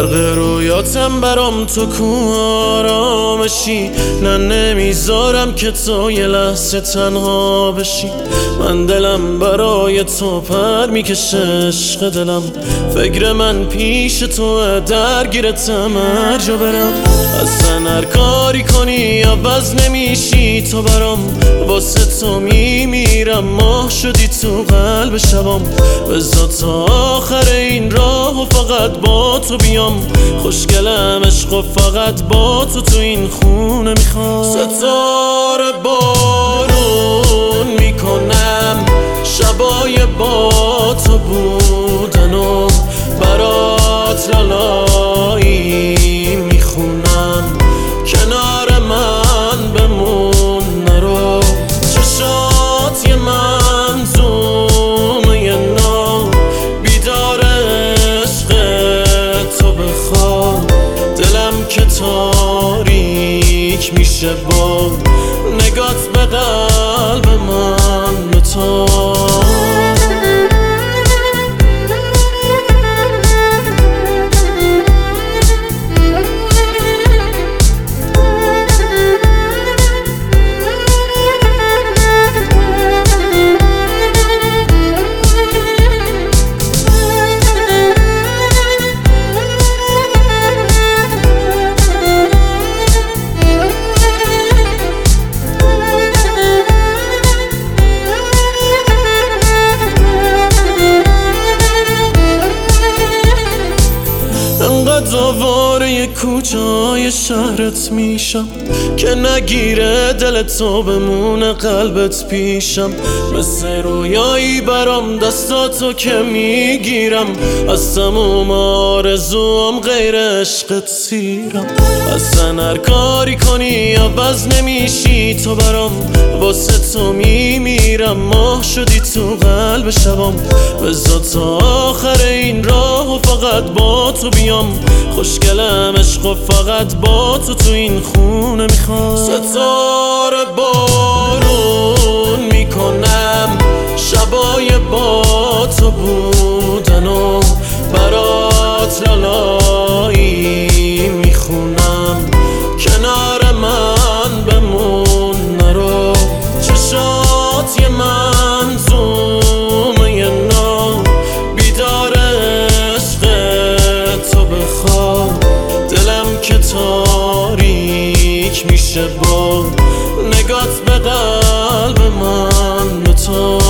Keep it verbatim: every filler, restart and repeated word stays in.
غرق رویاتم برام تو کو آرامشی. نه نمیذارم که تو یه لحظه تنها بشی. من دلم برای تو پر میکشه عشق دلم. فکر من پیش تو درگیرتم هر جا برم. اصلا هر کاری کنی عوض نمیشی تو برام. واسه تو میمیرم ماه شدی تو قلب شبام. بذار تا آخر این راه و فقط با تو بیام. خوشگلم عشق و فقط با تو تو این خونه میخوام. ستاره بارون میکنم شبای با تو بودن و برات لالایی میخونم. کنار من بمون نرو. چشات یه منظومه یه نو. بیدار عشق تو بخواب. دلم که تاریک میشه با نگات به قلب من به تو. دواره کوچه های شهرت میشم که نگیره دل تو بمونه قلبت پیشم. مثل رویایی برام دستاتو که میگیرم. از تموم آرزوام غیر عشقت سیرم. اصلا هر کاری کنی عوض نمیشی تو برام. واسه تو میمیرم ماه شدی تو قلب شبام. بذار تا آخر این راه و فقط با تو بیام. خوشگلم عشق و فقط با تو تو این خونه میخوام. ستاره بارون میکنم شبای با تو بودن و برات لالایی میخونم. کنار من بمون نرو. چشات یه منظومه یه نو. بیدار عشق تو بخواب. دلم که تاریک میشه با نگات به قلب من به تو.